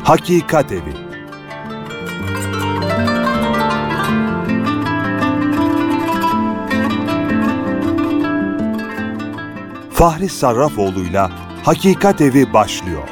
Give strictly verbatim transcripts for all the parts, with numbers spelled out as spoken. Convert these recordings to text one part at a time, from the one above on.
Hakikat Evi. Fahri Sarrafoğlu'yla Hakikat Evi başlıyor.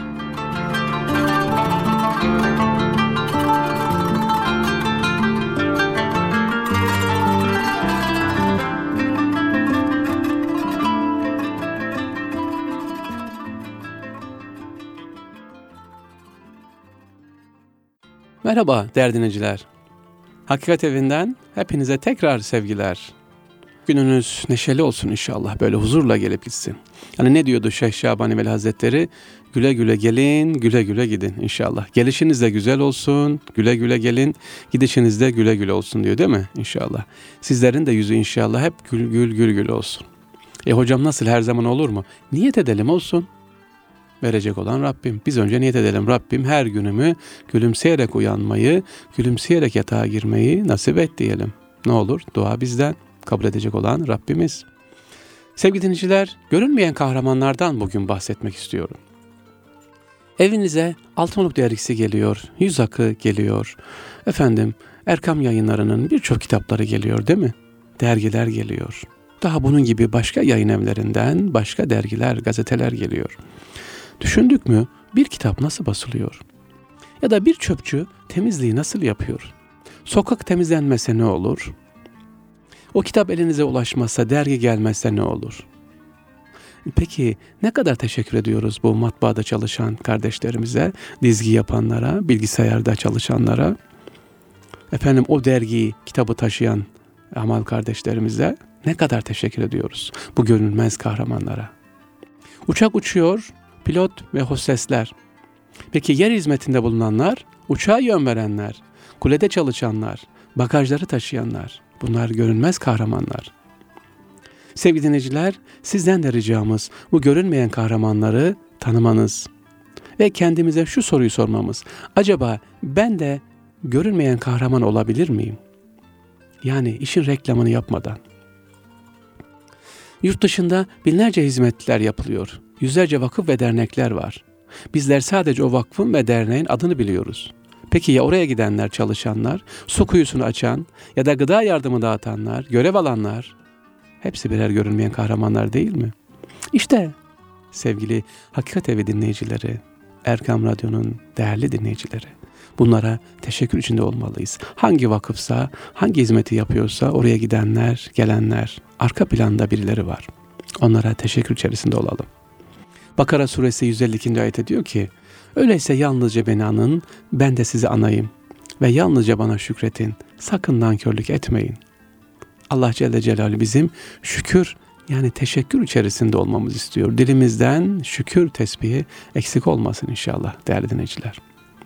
Merhaba değerli dinleyiciler. Hakikat Evi'nden hepinize tekrar sevgiler. Gününüz neşeli olsun inşallah, böyle huzurla gelip gitsin. Hani ne diyordu Şeyh Şabani Veli Hazretleri? Güle güle gelin, güle güle gidin inşallah. Gelişiniz de güzel olsun, güle güle gelin, gidişiniz de güle güle olsun diyor, değil mi inşallah? Sizlerin de yüzü inşallah hep gül gül gül gül olsun. E hocam nasıl, her zaman olur mu? Niyet edelim, olsun. Verecek olan Rabbim. Biz önce niyet edelim. Rabbim her günümü gülümseyerek uyanmayı, gülümseyerek yatağa girmeyi nasip et diyelim. Ne olur? Dua bizden. Kabul edecek olan Rabbimiz. Sevgili dinleyiciler, görünmeyen kahramanlardan bugün bahsetmek istiyorum. Evinize Altınoluk dergisi geliyor, Yüz Akı geliyor. Efendim, Erkam Yayınları'nın birçok kitapları geliyor, değil mi? Dergiler geliyor. Daha bunun gibi başka yayın evlerinden başka dergiler, gazeteler geliyor. Düşündük mü bir kitap nasıl basılıyor? Ya da bir çöpçü temizliği nasıl yapıyor? Sokak temizlenmese ne olur? O kitap elinize ulaşmazsa, dergi gelmezse ne olur? Peki ne kadar teşekkür ediyoruz bu matbaada çalışan kardeşlerimize, dizgi yapanlara, bilgisayarda çalışanlara, efendim o dergiyi, kitabı taşıyan amal kardeşlerimize ne kadar teşekkür ediyoruz bu görünmez kahramanlara. Uçak uçuyor, pilot ve hostesler. Peki yer hizmetinde bulunanlar, uçağa yön verenler, kulede çalışanlar, bagajları taşıyanlar, bunlar görünmez kahramanlar. Sevgili dinleyiciler, sizden de ricamız bu görünmeyen kahramanları tanımanız ve kendimize şu soruyu sormamız. Acaba ben de görünmeyen kahraman olabilir miyim? Yani işin reklamını yapmadan. Yurt dışında binlerce hizmetler yapılıyor. Yüzlerce vakıf ve dernekler var. Bizler sadece o vakfın ve derneğin adını biliyoruz. Peki ya oraya gidenler, çalışanlar, su kuyusunu açan ya da gıda yardımı dağıtanlar, görev alanlar, hepsi birer görünmeyen kahramanlar değil mi? İşte sevgili Hakikat Evi dinleyicileri, Erkam Radyo'nun değerli dinleyicileri, bunlara teşekkür içinde olmalıyız. Hangi vakıfsa, hangi hizmeti yapıyorsa oraya gidenler, gelenler, arka planda birileri var. Onlara teşekkür içerisinde olalım. Bakara suresi yüz elli ikinci ayet diyor ki, öyleyse yalnızca beni anın, ben de sizi anayım ve yalnızca bana şükretin, sakın nankörlük etmeyin. Allah Celle Celaluhu bizim şükür, yani teşekkür içerisinde olmamızı istiyor. Dilimizden şükür tesbihi eksik olmasın inşallah değerli dinleyiciler.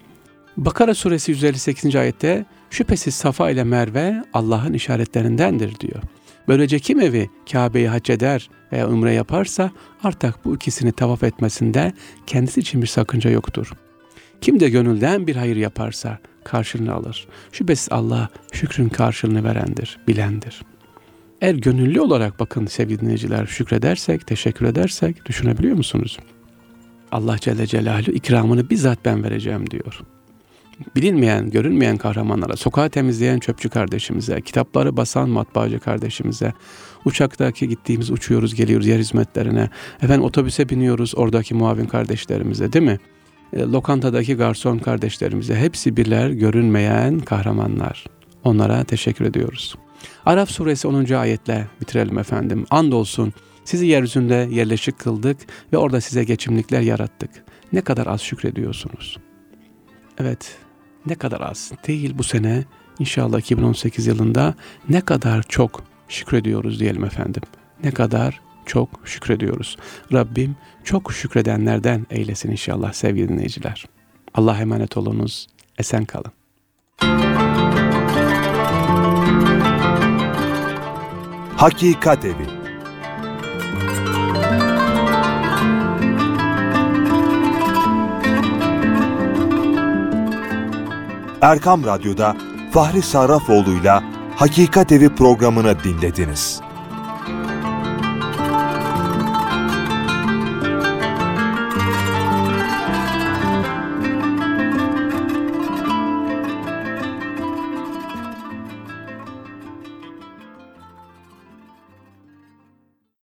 Bakara suresi yüz elli sekizinci ayette şüphesiz Safa ile Merve Allah'ın işaretlerindendir diyor. Böylece kim evi Kabe'yi hac eder veya umre yaparsa artık bu ikisini tavaf etmesinde kendisi için bir sakınca yoktur. Kim de gönülden bir hayır yaparsa karşılığını alır. Şüphesiz Allah şükrün karşılığını verendir, bilendir. Eğer gönüllü olarak bakın sevgili dinleyiciler şükredersek, teşekkür edersek düşünebiliyor musunuz? Allah Celle Celaluhu ikramını bizzat ben vereceğim diyor. Bilinmeyen, görünmeyen kahramanlara, sokağı temizleyen çöpçü kardeşimize, kitapları basan matbaacı kardeşimize, uçaktaki gittiğimiz uçuyoruz, geliyoruz yer hizmetlerine, efendim otobüse biniyoruz oradaki muavin kardeşlerimize, değil mi? E, lokantadaki garson kardeşlerimize, hepsi birer görünmeyen kahramanlar. Onlara teşekkür ediyoruz. Araf suresi onuncu ayetle bitirelim efendim. Andolsun sizi yeryüzünde yerleşik kıldık ve orada size geçimlikler yarattık. Ne kadar az şükrediyorsunuz. Evet, ne kadar az değil bu sene, inşallah iki bin on sekiz yılında ne kadar çok şükrediyoruz diyelim efendim. Ne kadar çok şükrediyoruz. Rabbim çok şükredenlerden eylesin inşallah sevgili dinleyiciler. Allah'a emanet olunuz, esen kalın. Hakikat Evi. Erkam Radyo'da Fahri Sarrafoğlu'yla Hakikat Evi programını dinlediniz.